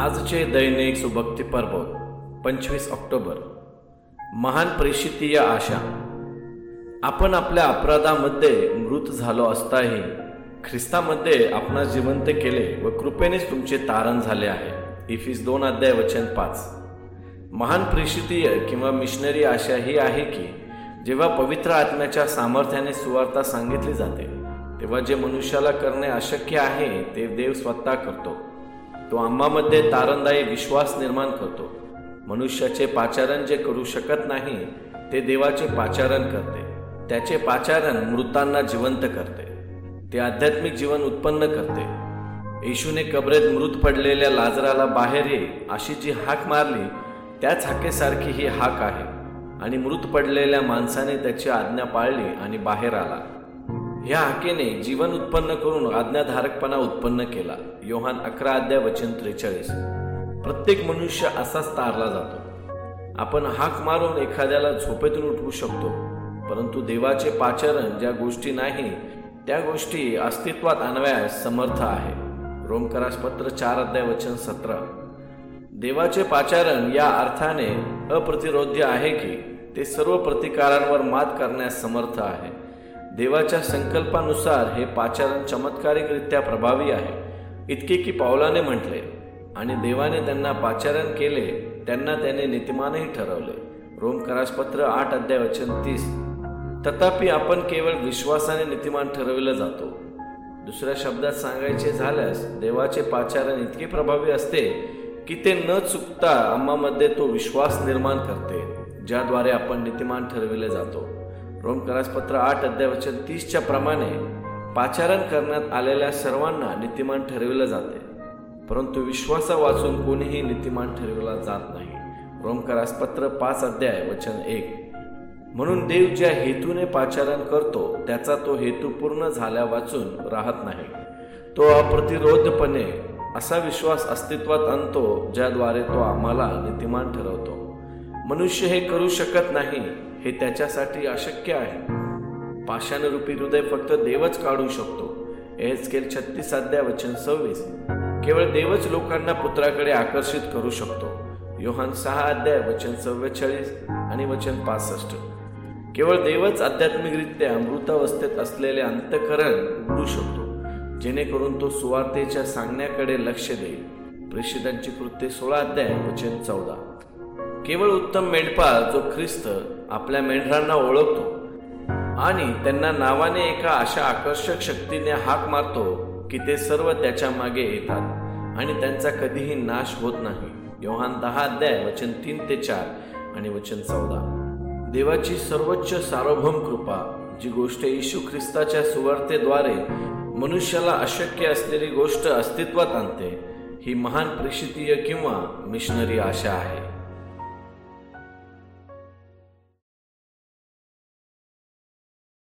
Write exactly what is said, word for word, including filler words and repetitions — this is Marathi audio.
आजचे दैनिक सुभक्ती पर्व पंचवीस ऑक्टोबर. महान प्रेषितीय आशा. आपण आपल्या अपराधामध्ये मृत झालो असताही ख्रिस्तामध्ये आपणास जिवंत केले व कृपेनेच तुमचे तारण झाले आहे. इफिस दोन अध्याय वचन पाच. महान प्रेषितीय किंवा मिशनरी आशा ही आहे की जेव्हा पवित्र आत्म्याच्या सामर्थ्याने सुवार्ता सांगितली जाते तेव्हा जे मनुष्याला करणे अशक्य आहे ते देव स्वतः करतो. तो आम्हामध्ये तारणदायी विश्वास निर्माण करतो. मनुष्याचे पाचारण जे करू शकत नाही ते देवाचे पाचारण करते. त्याचे पाचारण मृतांना जिवंत करते. ते आध्यात्मिक जीवन उत्पन्न करते. येशूने कबरेत मृत पडलेल्या लाजराला बाहेर ये अशी जी हाक मारली त्याच हाकेसारखी ही हाक आहे आणि मृत पडलेल्या माणसाने त्याची आज्ञा पाळली आणि बाहेर आला. ह्या हाकेने जीवन उत्पन्न करून आज्ञाधारकपणा उत्पन्न केला. योहान अकरा अध्याय वचन त्रेचाळीस. प्रत्येक मनुष्य असाच तारला जातो. आपण हाक मारून एखाद्याला झोपेतून उठवू शकतो, परंतु देवाचे पाचारण ज्या गोष्टी नाही त्या गोष्टी अस्तित्वात आणण्यास समर्थ आहे. रोमकरास पत्र चार अध्याय वचन सतरा. देवाचे पाचारण या अर्थाने अप्रतिरोध्य आहे की ते सर्व प्रतिकारांवर मात करण्यास समर्थ आहे. देवाच्या संकल्पानुसार हे पाचारण चमत्कारिकरित्या प्रभावी आहे, इतके की पावलाने म्हटले, आणि देवाने त्यांना पाचारण केले त्यांना त्याने नीतिमानही ठरवले. रोमकरास पत्र आठ अध्याय वचन तीस. तथापि आपण केवळ विश्वासाने नीतिमान ठरविले जातो. दुसऱ्या शब्दात सांगायचे झाल्यास देवाचे पाचारण इतके प्रभावी असते की ते न चुकता आम्हामध्ये तो विश्वास निर्माण करते ज्याद्वारे आपण नीतिमान ठरविले जातो. रोमकरास पत्र आठ अध्याय वचन तीसच्या प्रमाणे पाचारण करण्यात आलेल्या सर्वांना नीतिमान ठरविले जाते, परंतु विश्वासा वाचून कोणीही नीतिमान ठरविला जात नाही. रोमकरास पत्र पाच अध्याय वचन एक. म्हणून देव ज्या हेतूने पाचारण करतो त्याचा तो हेतू पूर्ण झाल्या वाचून राहत नाही. तो अप्रतिरोधपणे असा विश्वास अस्तित्वात आणतो ज्याद्वारे तो आम्हाला नीतिमान ठरवतो. मनुष्य हे करू शकत नाही, हे त्याच्यासाठी अशक्य आहे. पाषाणरूपी हृदय फक्त देवच काढू शकतो. एहेजकेल छत्तीस अध्याय वचन सव्वीस. केवळ देवच लोकांना पुत्राकडे आकर्षित करू शकतो. योहान सहा अध्याय वचन चव्वेचाळीस आणि वचन पासष्ट. केवळ देवच आध्यात्मिकरित्या मृतावस्थेत असलेले अंतःकरण उघडू शकतो जेणेकरून तो सुवार्तेच्या सांगण्याकडे लक्ष देईल. प्रेषितांची कृत्ये सोळा अध्याय वचन चौदा. केवळ उत्तम मेंढपाळ जो ख्रिस्त आपल्या मेंढरांना ओळखतो आणि त्यांना नावाने एका अशा आकर्षक शक्तीने हाक मारतो की ते सर्व त्याच्या मागे येतात आणि त्यांचा कधीही नाश होत नाही. योहान दहा अध्याय वचन तीन ते चार आणि वचन चौदा. देवाची सर्वोच्च सार्वभौम कृपा जी गोष्ट येशू ख्रिस्ताच्या सुवार्तेद्वारे मनुष्याला अशक्य असलेली गोष्ट अस्तित्वात आणते ही महान प्रेषितीय किंवा मिशनरी आशा आहे.